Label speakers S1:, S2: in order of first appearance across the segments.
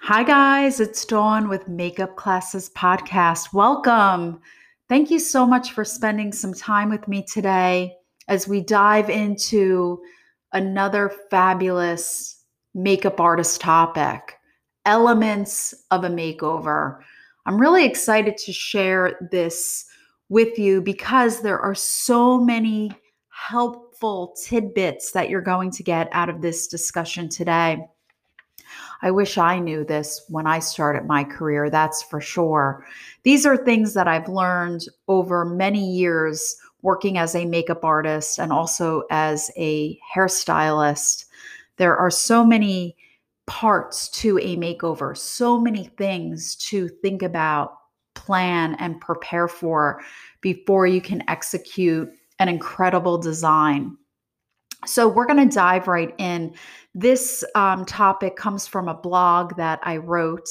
S1: Hi, guys. It's Dawn with Makeup Classes Podcast. Welcome. Thank you so much for spending some time with me today as we dive into another fabulous makeup artist topic, elements of a makeover. I'm really excited to share this with you because there are so many helpful tidbits that you're going to get out of this discussion today. I wish I knew this when I started my career, that's for sure. These are things that I've learned over many years working as a makeup artist and also as a hairstylist. There are so many parts to a makeover, so many things to think about, plan, and prepare for before you can execute an incredible design. So we're going to dive right in. This topic comes from a blog that I wrote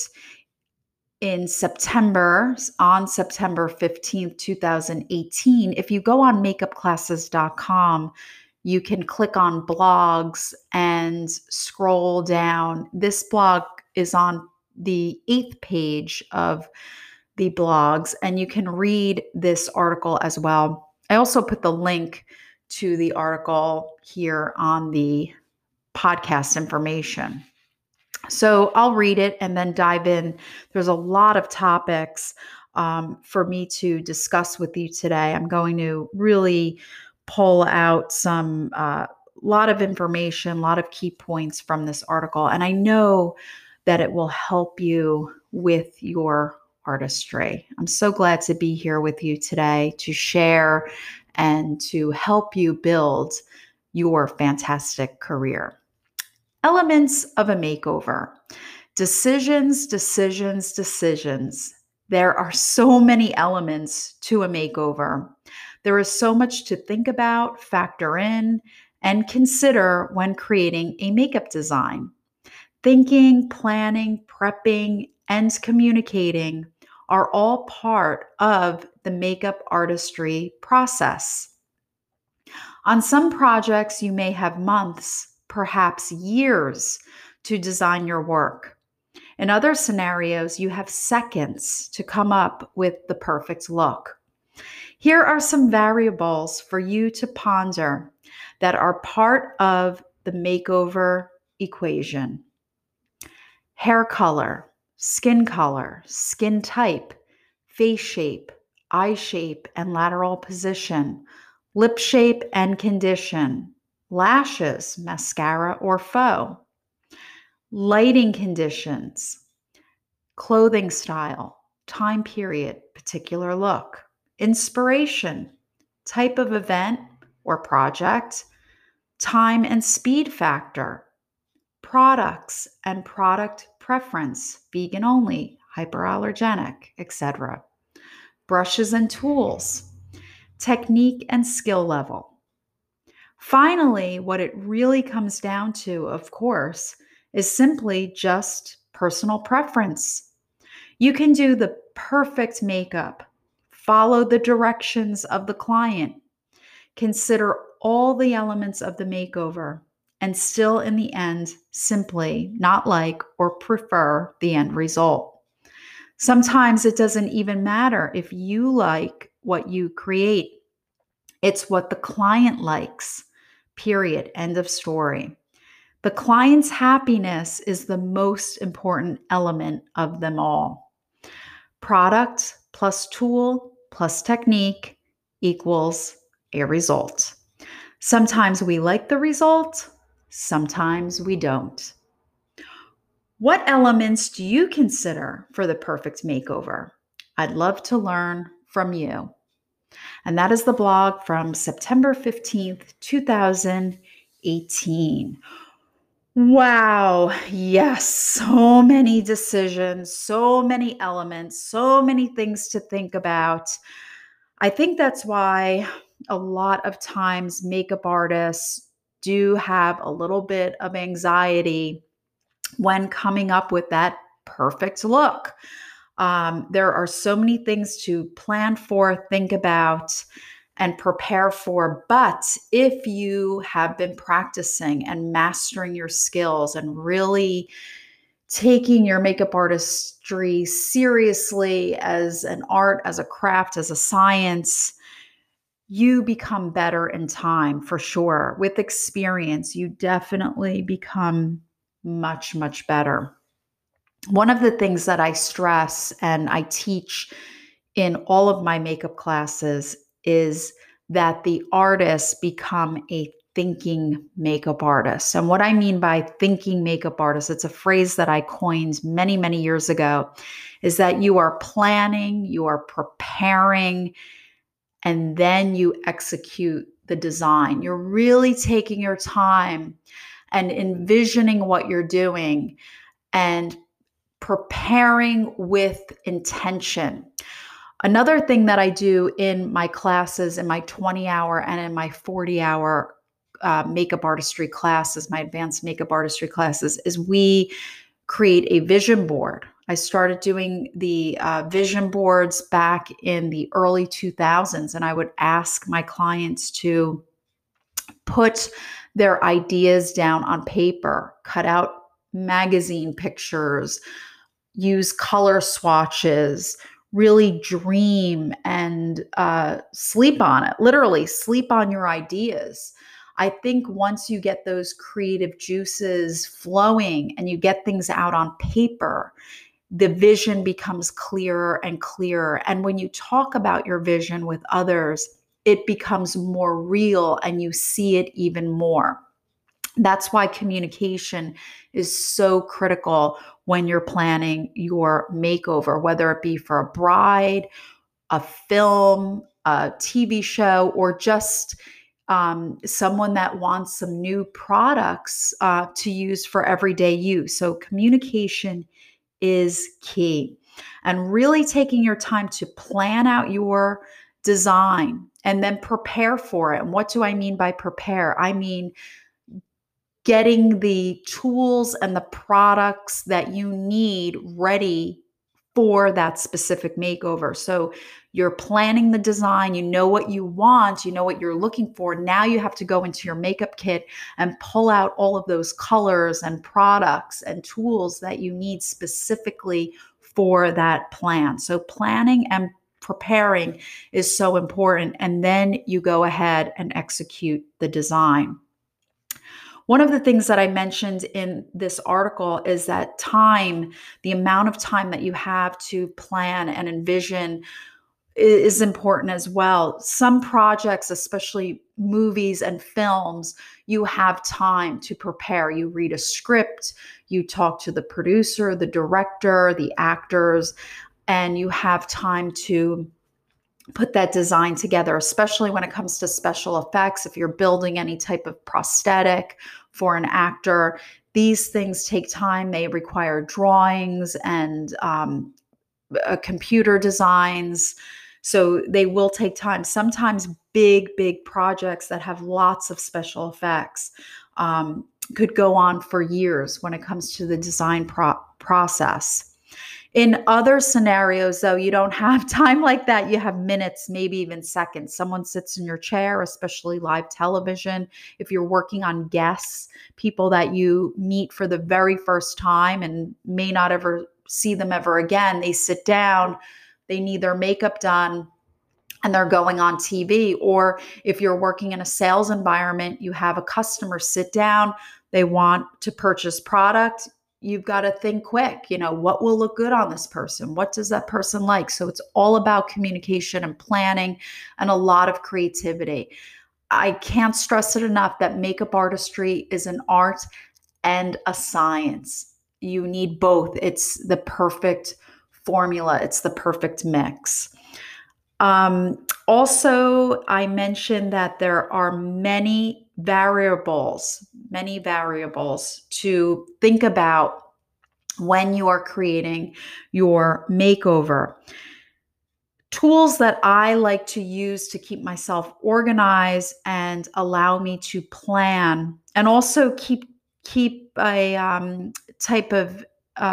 S1: in September, on September 15th, 2018. If you go on makeupclasses.com, you can click on blogs and scroll down. This blog is on the 8th page of the blogs, and you can read this article as well. I also put the link to the article here on the podcast information. So I'll read it and then dive in. There's a lot of topics for me to discuss with you today. I'm going to really pull out some lot of information, a lot of key points from this article, and I know that it will help you with your artistry. I'm so glad to be here with you today to share and to help you build your fantastic career. Elements of a makeover. Decisions, decisions, decisions. There are so many elements to a makeover. There is so much to think about, factor in, and consider when creating a makeup design. Thinking, planning, prepping, and communicating are all part of the makeup artistry process. On some projects, you may have months, perhaps years, to design your work. In other scenarios, you have seconds to come up with the perfect look. Here are some variables for you to ponder that are part of the makeover equation. Hair color, skin type, face shape, eye shape and lateral position, lip shape and condition, lashes, mascara or faux, lighting conditions, clothing style, time period, particular look, inspiration, type of event or project, time and speed factor, products and product preference, vegan only, hyperallergenic, etc. Brushes and tools, technique and skill level. Finally, what it really comes down to, of course, is simply just personal preference. You can do the perfect makeup, follow the directions of the client, consider all the elements of the makeover, and still in the end, simply not like or prefer the end result. Sometimes it doesn't even matter if you like what you create. It's what the client likes, period, end of story. The client's happiness is the most important element of them all. Product plus tool plus technique equals a result. Sometimes we like the result, sometimes we don't. What elements do you consider for the perfect makeover? I'd love to learn from you. And that is the blog from September 15th, 2018. Wow. Yes. So many decisions, so many elements, so many things to think about. I think that's why a lot of times makeup artists do have a little bit of anxiety when coming up with that perfect look. There are so many things to plan for, think about, and prepare for. But if you have been practicing and mastering your skills and really taking your makeup artistry seriously as an art, as a craft, as a science, you become better in time for sure. With experience, you definitely become much, much better. One of the things that I stress and I teach in all of my makeup classes is that the artists become a thinking makeup artist. And what I mean by thinking makeup artist, it's a phrase that I coined many, many years ago, is that you are planning, you are preparing, and then you execute the design. You're really taking your time and envisioning what you're doing and preparing with intention. Another thing that I do in my classes, in my 20-hour and in my 40-hour makeup artistry classes, my advanced makeup artistry classes, is we create a vision board. I started doing the vision boards back in the early 2000s, and I would ask my clients to put their ideas down on paper, cut out magazine pictures, use color swatches, really dream and sleep on it, literally sleep on your ideas. I think once you get those creative juices flowing and you get things out on paper, the vision becomes clearer and clearer. And when you talk about your vision with others, it becomes more real and you see it even more. That's why communication is so critical when you're planning your makeover, whether it be for a bride, a film, a TV show, or just someone that wants some new products to use for everyday use. So, communication is key. And really taking your time to plan out your design and then prepare for it. And what do I mean by prepare? I mean, getting the tools and the products that you need ready for that specific makeover. So you're planning the design, you know what you want, you know what you're looking for. Now you have to go into your makeup kit and pull out all of those colors and products and tools that you need specifically for that plan. So planning and preparing is so important. And then you go ahead and execute the design. One of the things that I mentioned in this article is that time, the amount of time that you have to plan and envision, is important as well. Some projects, especially movies and films, you have time to prepare. You read a script, you talk to the producer, the director, the actors, and you have time to put that design together, especially when it comes to special effects. If you're building any type of prosthetic for an actor, these things take time. They require drawings and computer designs. So they will take time. Sometimes big projects that have lots of special effects could go on for years when it comes to the design process. In other scenarios, though, you don't have time like that. You have minutes, maybe even seconds. Someone sits in your chair, especially live television. If you're working on guests, people that you meet for the very first time and may not ever see them ever again, they sit down, they need their makeup done, and they're going on TV. Or if you're working in a sales environment, you have a customer sit down, they want to purchase product. You've got to think quick, what will look good on this person? What does that person like? So it's all about communication and planning and a lot of creativity. I can't stress it enough that makeup artistry is an art and a science. You need both. It's the perfect formula. It's the perfect mix. Also, I mentioned that there are many variables to think about when you are creating your makeover. Tools that I like to use to keep myself organized and allow me to plan, and also keep a type of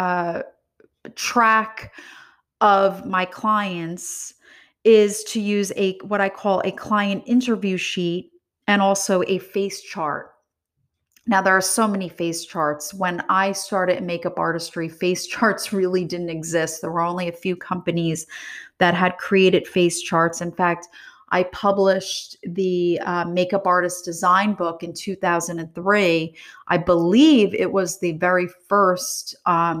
S1: track of my clients, is to use what I call a client interview sheet and also a face chart. Now, there are so many face charts. When I started in makeup artistry, face charts really didn't exist. There were only a few companies that had created face charts. In fact, I published the Makeup Artist Design book in 2003. I believe it was the very first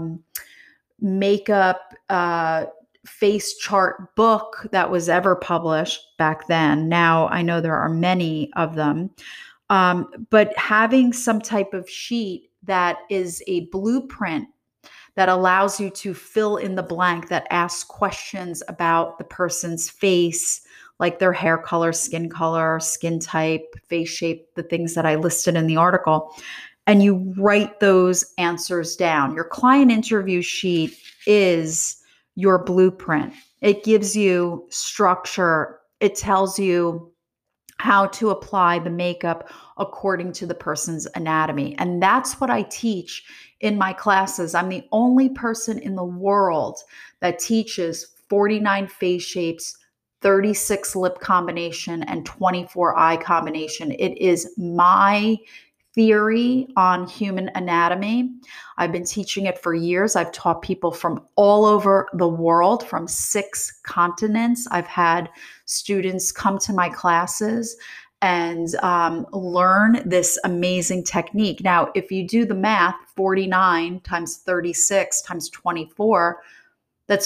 S1: makeup face chart book that was ever published back then. Now I know there are many of them. But having some type of sheet that is a blueprint that allows you to fill in the blank, that asks questions about the person's face, like their hair color, skin type, face shape, the things that I listed in the article, and you write those answers down. Your client interview sheet is your blueprint. It gives you structure. It tells you how to apply the makeup according to the person's anatomy. And that's what I teach in my classes. I'm the only person in the world that teaches 49 face shapes, 36 lip combination, and 24 eye combination. It is my theory on human anatomy. I've been teaching it for years. I've taught people from all over the world, from 6 continents. I've had students come to my classes and learn this amazing technique. Now, if you do the math, 49 times 36 times 24, that's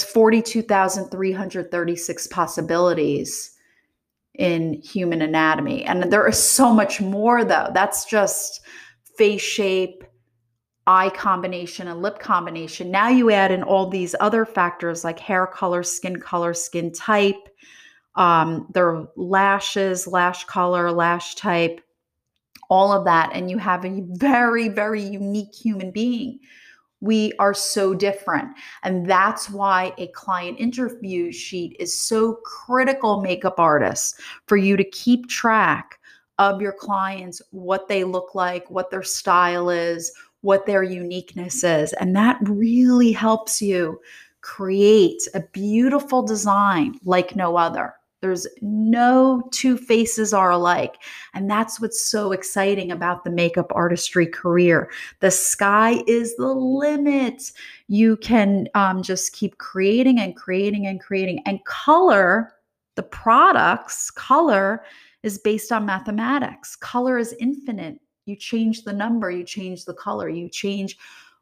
S1: 42,336 possibilities in human anatomy. And there is so much more, though. That's just face shape, eye combination, and lip combination. Now you add in all these other factors like hair color, skin type, their lashes, lash color, lash type, all of that. And you have a very, very unique human being. We are so different. And that's why a client interview sheet is so critical, makeup artists, for you to keep track of your clients, what they look like, what their style is, what their uniqueness is. And that really helps you create a beautiful design like no other. There's no two faces are alike. And that's what's so exciting about the makeup artistry career. The sky is the limit. You can just keep creating and creating and creating. And color, the products, color is based on mathematics. Color is infinite. You change the number, you change the color, you change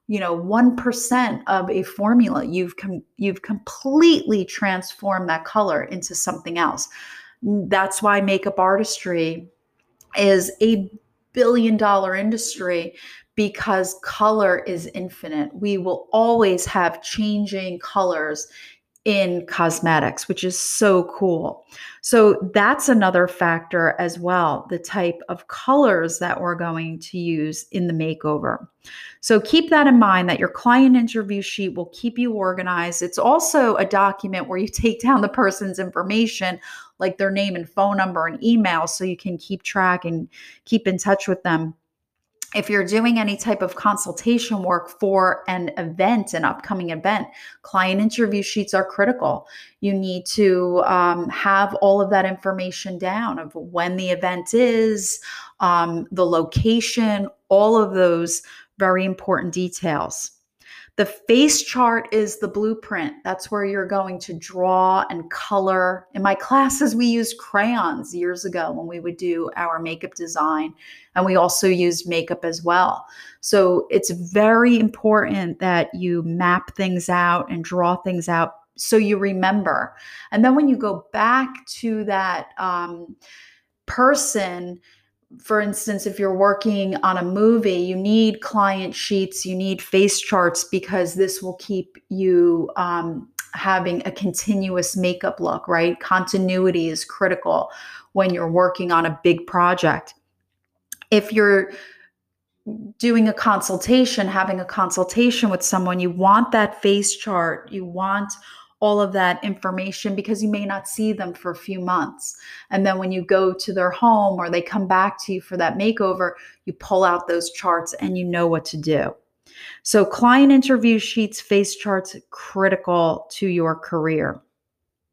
S1: 1% of a formula, you've completely transformed that color into something else. That's why makeup artistry is a billion-dollar industry, because color is infinite. We will always have changing colors in cosmetics, which is so cool. So that's another factor as well, the type of colors that we're going to use in the makeover. So keep that in mind, that your client interview sheet will keep you organized. It's also a document where you take down the person's information, like their name and phone number and email, so you can keep track and keep in touch with them. If you're doing any type of consultation work for an event, an upcoming event, client interview sheets are critical. You need to have all of that information down of when the event is, the location, all of those very important details. The face chart is the blueprint. That's where you're going to draw and color. In my classes, we used crayons years ago when we would do our makeup design, and we also used makeup as well. So it's very important that you map things out and draw things out so you remember. And then when you go back to that person, for instance, if you're working on a movie, you need client sheets, you need face charts, because this will keep you having a continuous makeup look, right? Continuity is critical when you're working on a big project. If you're doing a consultation, having a consultation with someone, you want that face chart, you want all of that information, because you may not see them for a few months. And then when you go to their home or they come back to you for that makeover, you pull out those charts and you know what to do. So client interview sheets, face charts, critical to your career.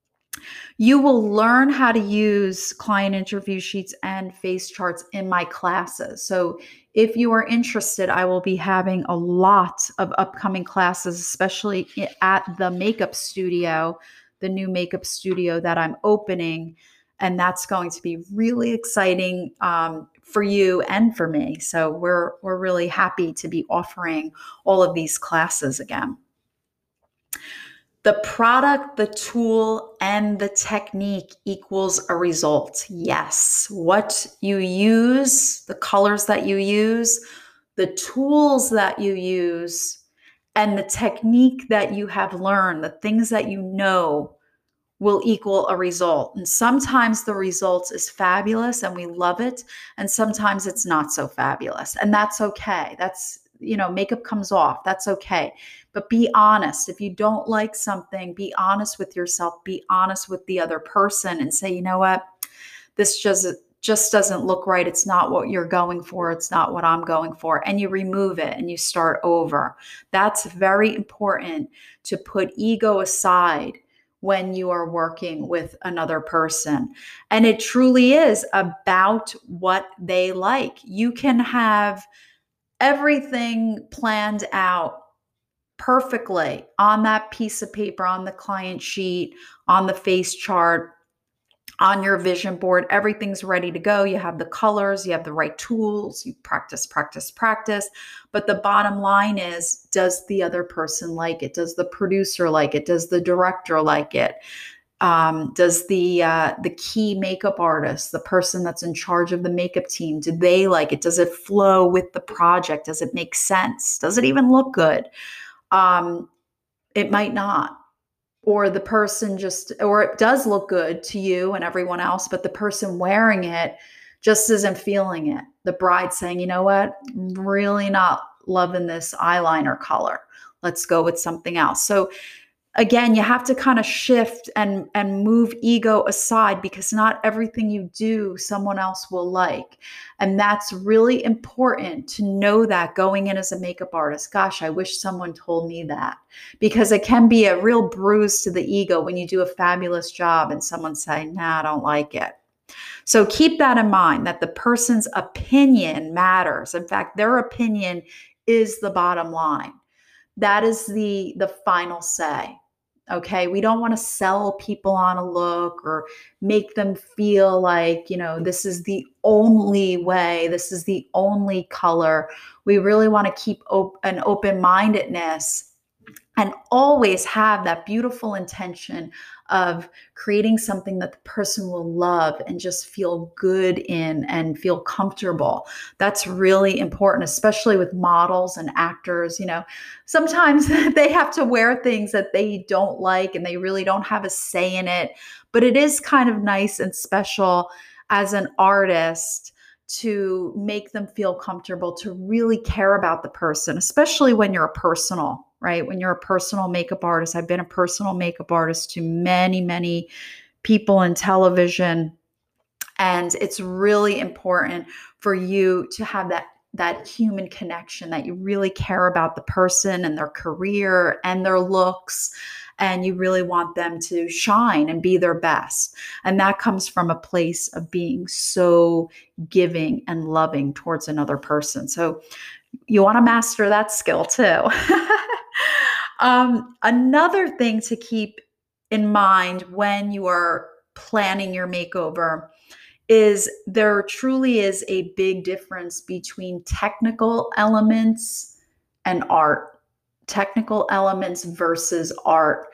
S1: You will learn how to use client interview sheets and face charts in my classes. So, if you are interested, I will be having a lot of upcoming classes, especially at the makeup studio, the new makeup studio that I'm opening. And that's going to be really exciting for you and for me. So we're really happy to be offering all of these classes again. The product, the tool, and the technique equals a result. Yes. What you use, the colors that you use, the tools that you use, and the technique that you have learned, the things that you know will equal a result. And sometimes the result is fabulous and we love it. And sometimes it's not so fabulous. And that's okay. That's, makeup comes off. That's okay. But be honest. If you don't like something, be honest with yourself. Be honest with the other person and say, you know what? This just doesn't look right. It's not what you're going for. It's not what I'm going for. And you remove it and you start over. That's very important, to put ego aside when you are working with another person. And it truly is about what they like. You can have everything planned out perfectly on that piece of paper, on the client sheet, on the face chart, on your vision board. Everything's ready to go. You have the colors, you have the right tools, you practice, practice, practice. But the bottom line is, does the other person like it? Does the producer like it? Does the director like it? Does the key makeup artist, the person that's in charge of the makeup team, do they like it? Does it flow with the project? Does it make sense? Does it even look good? It might not. Or the person or it does look good to you and everyone else, but the person wearing it just isn't feeling it. The bride saying, you know what, I'm really not loving this eyeliner color. Let's go with something else. So again, you have to kind of shift and move ego aside, because not everything you do someone else will like. And that's really important to know that going in as a makeup artist. Gosh, I wish someone told me that, because it can be a real bruise to the ego when you do a fabulous job and someone say, nah, I don't like it. So keep that in mind, that the person's opinion matters. In fact, their opinion is the bottom line. That is the final say. Okay, we don't want to sell people on a look or make them feel like, this is the only way, this is the only color. We really want to keep an open-mindedness and always have that beautiful intention of creating something that the person will love and just feel good in and feel comfortable. That's really important, especially with models and actors. Sometimes they have to wear things that they don't like and they really don't have a say in it. But it is kind of nice and special as an artist to make them feel comfortable, to really care about the person, especially when you're a personal, right? When you're a personal makeup artist. I've been a personal makeup artist to many, many people in television. And it's really important for you to have that human connection, that you really care about the person and their career and their looks, and you really want them to shine and be their best. And that comes from a place of being so giving and loving towards another person. So you want to master that skill too. Another thing to keep in mind when you are planning your makeover is there truly is a big difference between technical elements and art. Technical elements versus art.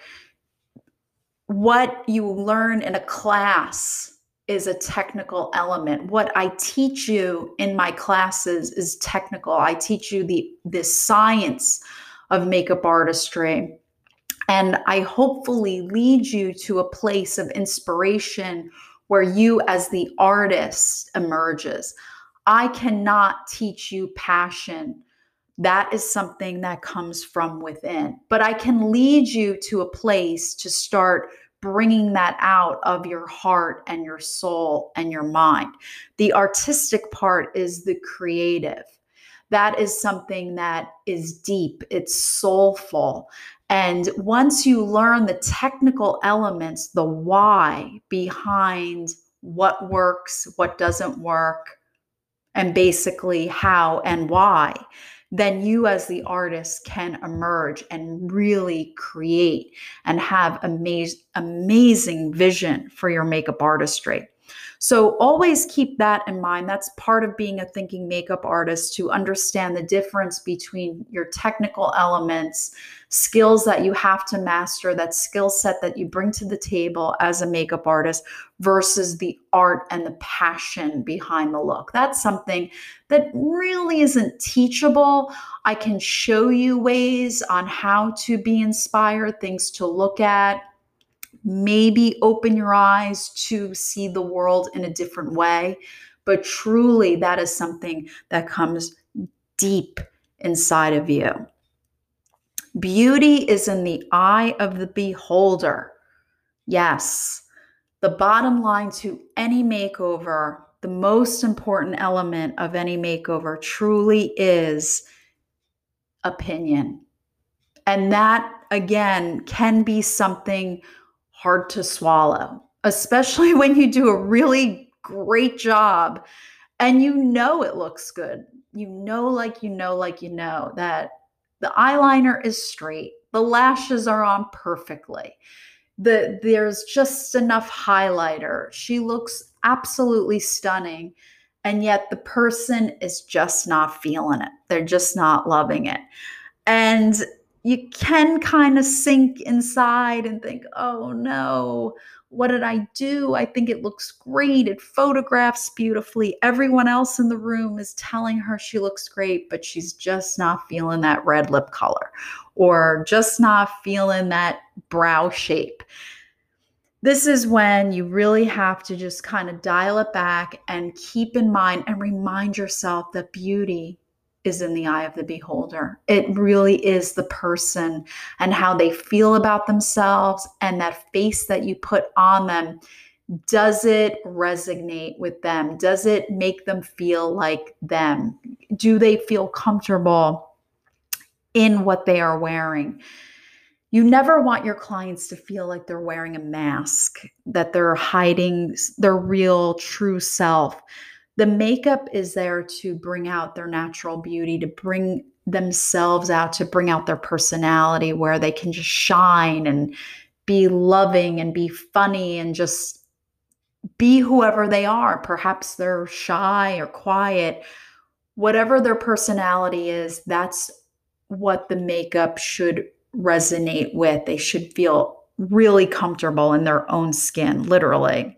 S1: What you learn in a class is a technical element. What I teach you in my classes is technical. I teach you the science of makeup artistry. And I hopefully lead you to a place of inspiration where you as the artist emerges. I cannot teach you passion. That is something that comes from within. But I can lead you to a place to start bringing that out of your heart and your soul and your mind. The artistic part is the creative. That is something that is deep, it's soulful. And once you learn the technical elements, the why behind what works, what doesn't work, and basically how and why, then you as the artist can emerge and really create and have amazing vision for your makeup artistry. So always keep that in mind. That's part of being a thinking makeup artist, to understand the difference between your technical elements, skills that you have to master, that skill set that you bring to the table as a makeup artist, versus the art and the passion behind the look. That's something that really isn't teachable. I can show you ways on how to be inspired, things to look at, maybe open your eyes to see the world in a different way. But truly, that is something that comes deep inside of you. Beauty is in the eye of the beholder. Yes, the bottom line to any makeover, the most important element of any makeover truly is opinion. And that, again, can be something hard to swallow, especially when you do a really great job and you know it looks good. You know, that the eyeliner is straight, the lashes are on perfectly. There's just enough highlighter. She looks absolutely stunning. And yet the person is just not feeling it. They're just not loving it. And you can kind of sink inside and think, oh no, what did I do? I think it looks great. It photographs beautifully. Everyone else in the room is telling her she looks great, but she's just not feeling that red lip color, or just not feeling that brow shape. This is when you really have to just kind of dial it back and keep in mind and remind yourself that beauty is in the eye of the beholder. It really is the person and how they feel about themselves, and that face that you put on them. Does it resonate with them? Does it make them feel like them? Do they feel comfortable in what they are wearing? You never want your clients to feel like they're wearing a mask, that they're hiding their real, true self. The makeup is there to bring out their natural beauty, to bring themselves out, to bring out their personality, where they can just shine and be loving and be funny and just be whoever they are. Perhaps they're shy or quiet. Whatever their personality is, that's what the makeup should resonate with. They should feel really comfortable in their own skin, literally.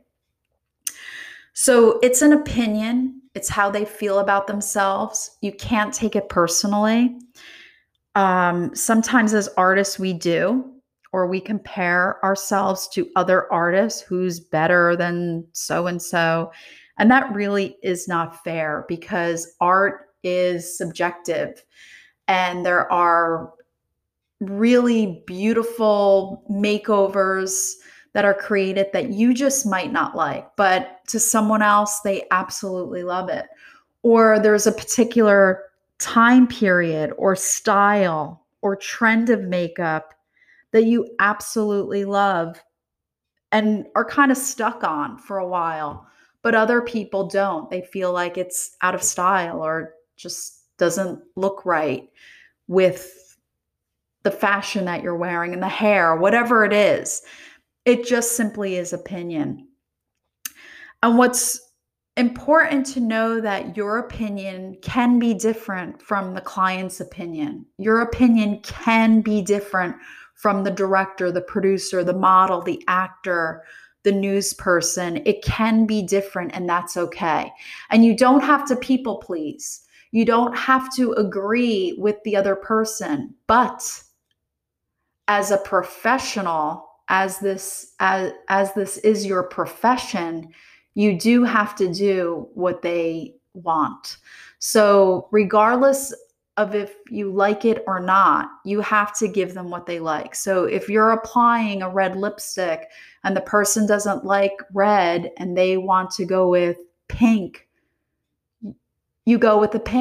S1: So it's an opinion. It's how they feel about themselves. You can't take it personally. Sometimes as artists, we do, or we compare ourselves to other artists, who's better than so-and-so. And that really is not fair, because art is subjective. And there are really beautiful makeovers that are created that you just might not like, but to someone else, they absolutely love it. Or there's a particular time period or style or trend of makeup that you absolutely love and are kind of stuck on for a while, but other people don't. They feel like it's out of style or just doesn't look right with the fashion that you're wearing and the hair, whatever it is. It just simply is opinion. And what's important to know, that your opinion can be different from the client's opinion. Your opinion can be different from the director, the producer, the model, the actor, the news person. It can be different, and that's okay. And you don't have to people please. You don't have to agree with the other person, but as a professional, as this is your profession, you do have to do what they want. So regardless of if you like it or not, you have to give them what they like. So if you're applying a red lipstick and the person doesn't like red and they want to go with pink, you go with the pink.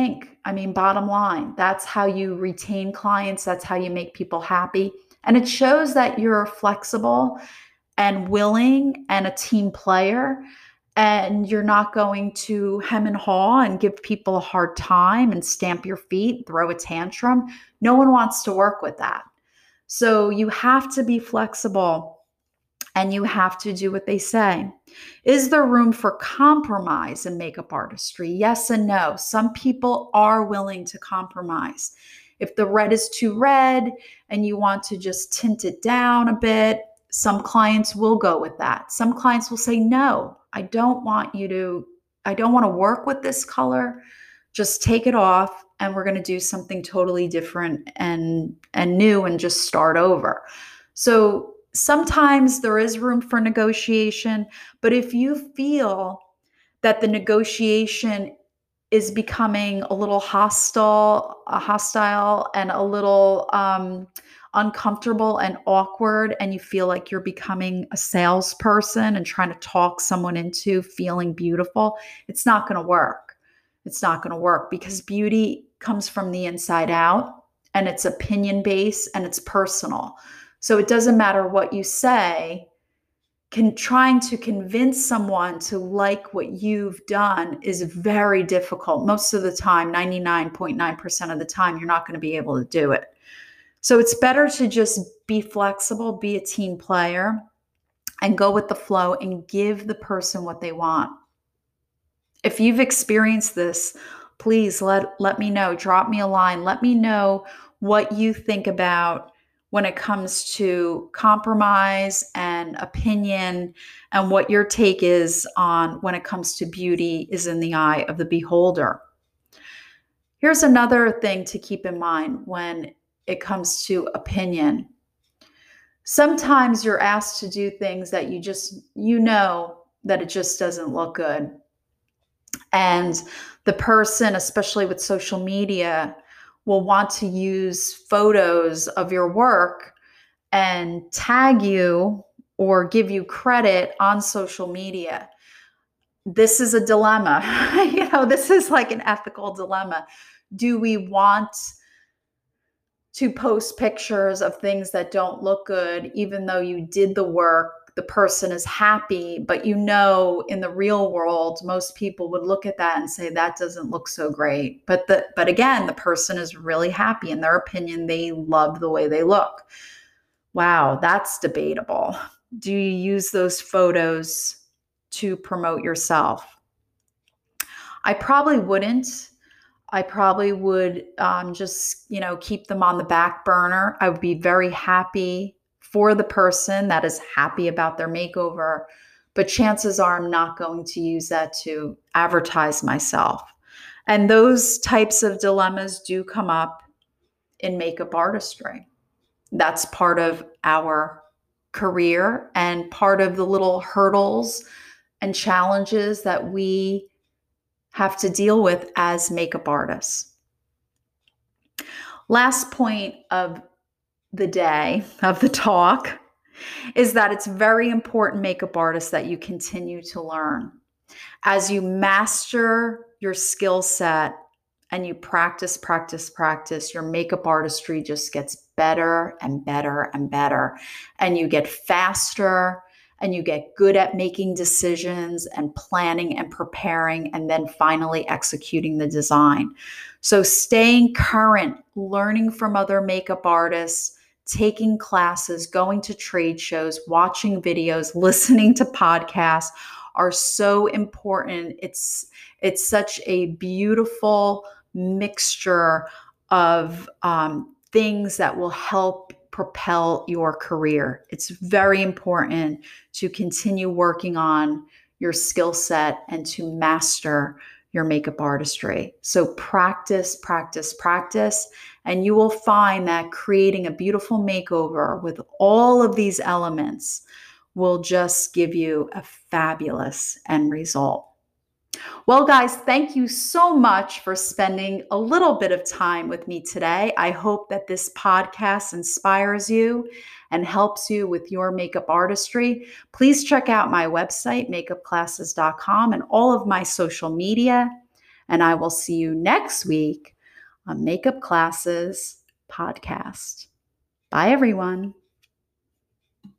S1: I mean, bottom line, that's how you retain clients. That's how you make people happy. And it shows that you're flexible and willing and a team player. And you're not going to hem and haw and give people a hard time and stamp your feet, throw a tantrum. No one wants to work with that. So you have to be flexible and you have to do what they say. Is there room for compromise in makeup artistry? Yes and no. Some people are willing to compromise. If the red is too red and you want to just tint it down a bit, some clients will go with that. Some clients will say, no, I don't want to work with this color. Just take it off and we're going to do something totally different and new and just start over. So sometimes there is room for negotiation, but if you feel that the negotiation is becoming a little hostile and a little uncomfortable and awkward, and you feel like you're becoming a salesperson and trying to talk someone into feeling beautiful, it's not going to work. It's not going to work because beauty comes from the inside out and it's opinion based and it's personal. So it doesn't matter what you say. Trying to convince someone to like what you've done is very difficult. Most of the time, 99.9% of the time, you're not going to be able to do it. So it's better to just be flexible, be a team player, and go with the flow and give the person what they want. If you've experienced this, please let me know. Drop me a line. Let me know what you think about when it comes to compromise and opinion, and what your take is on when it comes to beauty is in the eye of the beholder. Here's another thing to keep in mind when it comes to opinion. Sometimes you're asked to do things that you know that it just doesn't look good. And the person, especially with social media, will want to use photos of your work and tag you or give you credit on social media. This is a dilemma. This is like an ethical dilemma. Do we want to post pictures of things that don't look good, even though you did the work, the person is happy, but in the real world, most people would look at that and say, that doesn't look so great. But again, the person is really happy. In their opinion, they love the way they look. Wow, that's debatable. Do you use those photos to promote yourself? I probably wouldn't. I probably would just, keep them on the back burner. I would be very happy for the person that is happy about their makeover, but chances are I'm not going to use that to advertise myself. And those types of dilemmas do come up in makeup artistry. That's part of our career and part of the little hurdles and challenges that we have to deal with as makeup artists. Last point of the day, of the talk, is that it's very important, makeup artists, that you continue to learn. As you master your skill set and you practice, your makeup artistry just gets better and better and better. And you get faster and you get good at making decisions and planning and preparing and then finally executing the design. So staying current, learning from other makeup artists, taking classes, going to trade shows, watching videos, listening to podcasts are so important. It's such a beautiful mixture of things that will help propel your career. It's very important to continue working on your skill set and to master your makeup artistry. So practice, and you will find that creating a beautiful makeover with all of these elements will just give you a fabulous end result. Well, guys, thank you so much for spending a little bit of time with me today. I hope that this podcast inspires you and helps you with your makeup artistry. Please check out my website, makeupclasses.com, and all of my social media. And I will see you next week on Makeup Classes podcast. Bye, everyone.